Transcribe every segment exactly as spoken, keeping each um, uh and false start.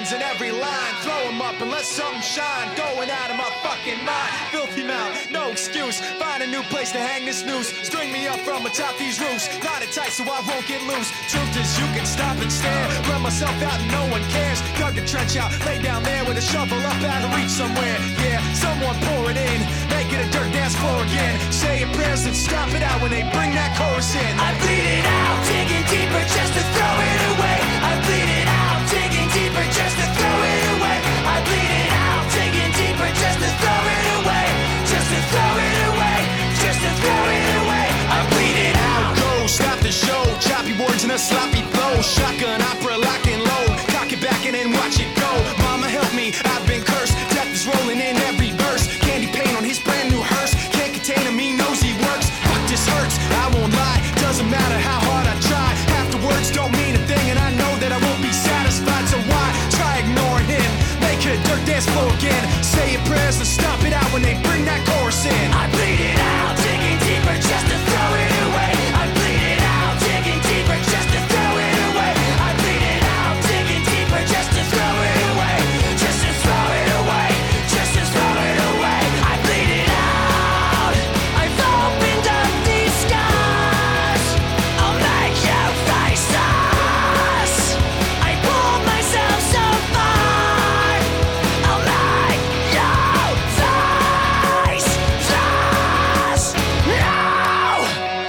demons in every line. Throw them up and let something shine. Going out of my fucking mind. Filthy mouth, no excuse. Find a new place to hang this noose. String me up from atop these roofs. Knot it tight so I won't get loose. Truth is you can stop and stare. Run myself out and no one cares. Dug a trench out, lay down there with a shovel up out of reach somewhere. Yeah, someone pour it in. Make it a dirt dance floor again. Say your prayers and stop it out when they bring that chorus in. I bleed it out, digging deeper just to throw it away. I bleed it out, digging deeper just to throw it away. I bleed it out, digging deeper just to throw it away. Just to throw it away, just to throw it away. I bleed it out. Go, stop the show. Choppy words in a sloppy flow. Shotgun opera, lock and load. Cock it back and then watch it go. Mama help me, I've been cursed. Death is rolling in every verse. Candy paint on his brand new hearse. Can't contain him, he knows he works. Fuck, this hurts, I won't lie. Doesn't matter how hard I try. Half the words don't mean a thing, and I know that I won't be satisfied. So why try ignoring him? Make it a dirt dance floor again. Say your prayers and stop it out when they bring that chorus in. I bleed it out, digging deeper just to throw it away. I bleed it out, digging deeper just to throw it away. I bleed it out, digging deeper just to throw it away. Just to throw it away, just to throw it away. I bleed it out. I've opened up these scars. I'll make you face us. I pulled myself so far. I'll make you face us. No!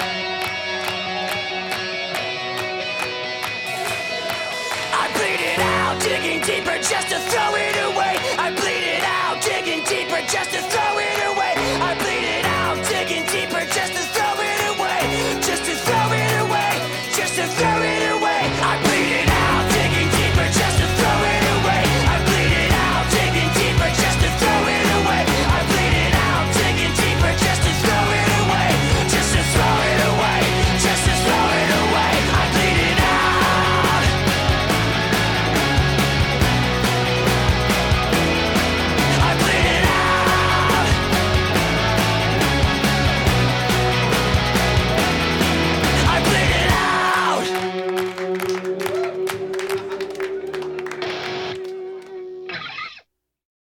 I bleed it out, digging deeper just to throw it away. I bleed it out, digging deeper just to throw